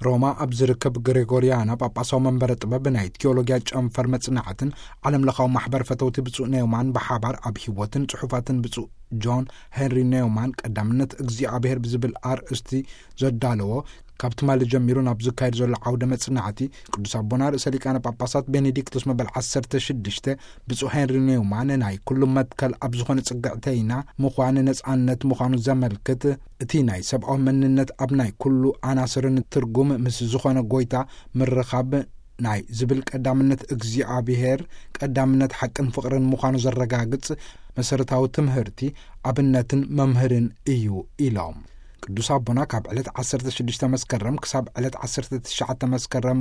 ሮማ ኣብዝርከብ ግሪጎሪያና ጳጳሳዊ መንበረ ጥበብ ናይ ቴዎሎጊያ ጨንፈር መጽናዕትን ዓለም ለኻዊ ማሕበር ፈተውቲ ብፁዕ ኔውማን ብሓባር ኣብ ህይወትን ጽሑፋትን ብፁዕ ጆን ሄንሪ ኔውማን ቀዳምነት እግዚአብሔር ብዝብል ኣርእስቲ ዘዳለዎ ካብቲ ማሊ ጀሚሩ ናብ ዝካየድ ዘሎ ዓውደ መጽናዕቲ ቅዱስ አቦና ርእሰ ሊቃነ ጳጳሳት ቤኔዲክቶስ መበል 16 ብፁዕ ሄንሪ ኔውማን ናይ ኩሉ መትከል ኣብ ዝኾነ ጽግዕተይና ምዃን ነጻነት ምዃኑ ዘመልክት እቲ ናይ ሰብኣዊ መንነት ኣብ ናይ ኩሉ ኣናስርን ትርጉም ምስ ዝኾነ ጎይታ ምርኻብ ናይ ዝብል ቀዳምነት እግዚአብሔር ቀዳምነት ሓቅን ፍቕርን ምዃኑ ዘረጋግጽ መሰረታዊ ትምህርቲ ኣብነትን መምህርን እዩ ኢሎም ቅዱስ አቦና ካብ ዕለት 16 መስከረም ክሳብ ዕለት 19 መስከረም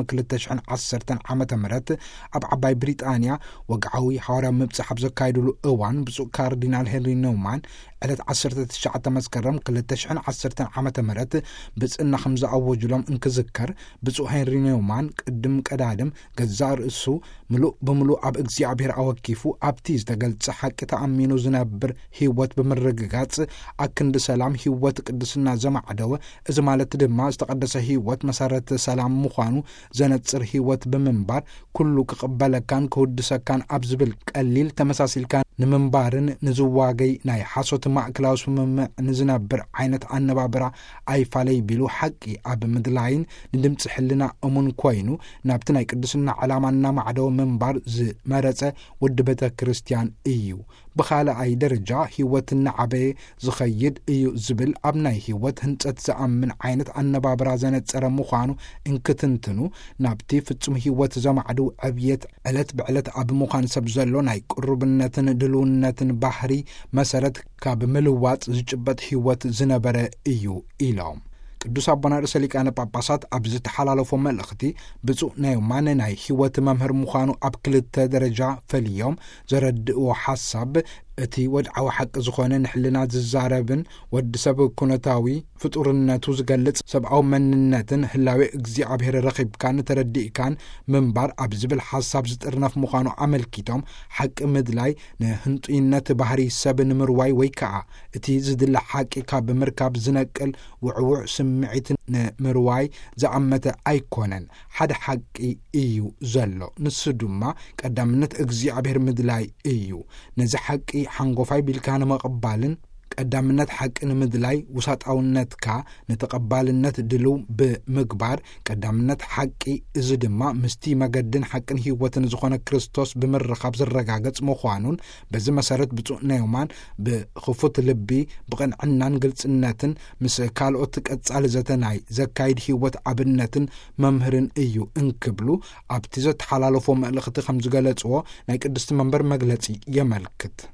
2010 ዓመተ ምህረት ኣብ ዓባይ ብሪጣንያ ወግዓዊ ሐዋርያዊ ምብጻሕ ዘካይድሉ እዋን ብፁዕ ካርዲናል ሄንሪ ኔውማን ዕለት 19 መስከረም 2010 ዓመተ ምህረት ብጽና ከም ዝኣወጅሎም እንክዝከር ብፁዕ ሄንሪ ኔውማን ቅድም ቀዳድም ገዛእ ርእሱ ምሉእ ብምሉእ ኣብ እግዚአብሔር ኣወኪፉ ኣብቲ ዝተገልጸ ሓቂ ተኣሚኑ ዝነብር ህይወት ብምርግጋጽ ኣክንዲ ሰላም ህይወት ቅድስና ዘማዕደወ እዚ ማለት ድማ ዝተቀደሰ ህይወት መሰረት ሰላም ምዃኑ ዘነጽር ህይወት ብምንባር ኩሉ ክቕበለካን ክውድሰካን ኣብ ዝብል ቀሊል ተመሳሲልካ ንምንባርን ንዝዋገይ ናይ ሓሶት ማእከላዊ ስምምዕ ንዝነብር ዓይነት ኣነባብራ ኣይፋለይ ቢሉ ሓቂ ኣብ ምድላይን ንድምፂ ሕልና እሙን ኮይኑ ናብቲ ናይ ቅድስና ዓላማ እናማዕደወ ምንባር ዝመረጸ ውድ ቤተ ክርስቲያን እዩ ብኻልኣይ ደረጃ ህይወት እናዓበየ ዝኸይድ እዩ ዝብል ኣብ ናይ ህይወት ህንጸት ዝኣምን ዓይነት ኣነባብራ ዘነጸረ ምዃኑ እንክትንትኑ ናብቲ ፍጹም ህይወት ዘማዕድው ዕብየት ዕለት ብዕለት ኣብ ምዃን ሰብ ዘሎ ናይ ቅሩብነትን ድልውነትን ባህሪ መሰረት ካብ ምልዋጽ ዝጭበጥ ህይወት ዝነበረ እዩ ኢሎም ቅዱስ አቦና ርእሰ ሊቃነ ጳጳሳት ኣብ ዝተሓላለፎ መልእኽቲ ብፁዕ ኔውማን ናይ ህይወት መምህር ምዃኑ ኣብ ክልተ ደረጃ ፈልዮም ዘረድእዎ ሓሳብ እቲ ወድዓዊ ሓቂ ዝኾነ ንሕልና ዝዛረብን ወዲ ሰብ ኩነታዊ ፍጡርነቱ ዝገልጽ ሰብኣዊ መንነትን ህላዌ እግዚአብሔር ረኺብካን ተረዲእካን ምንባር ኣብ ዝብል ሓሳብ ዝጥርነፍ ምዃኑ ኣመልኪቶም ሓቂ ምድላይ ንህንጡይነት ባህሪ ሰብ ንምርዋይ ወይ ከዓ እቲ ዝድለ ሓቂ ካብ ምርካብ ዝነቅል ውዕውዕ ስምዒት ንምርዋይ ዝኣመተ ኣይኮነን ሓደ ሓቂ እዩ ዘሎ ንሱ ድማ ቀዳምነት እግዚአብሔር ምድላይ እዩ ነዚ ሓቂ ሓንጎፋይ ቢልካ ንመቕባልን ቀዳምነት ሓቂ ንምድላይ ውሳጣውነትካ ንተቐባልነት ድልው ብምግባር ቀዳምነት ሓቂ እዚ ድማ ምስቲ መገድን ሓቅን ህይወትን ዝኾነ ክርስቶስ ብምርኻብ ዝረጋገጽ ምዃኑን በዚ መሰረት ብፁዕ ኔውማን ብኽፉት ልቢ ብቕንዕናን ግልጽነትን ምስ ካልኦት ቀጻሊ ዘተናይ ዘካይድ ህይወት ኣብነትን መምህርን እዩ እንክብሉ ኣብቲ ዘተሓላለፎ መልእኽቲ ከም ዝገለጽዎ ናይ ቅድስቲ መንበር መግለጺ የመልክት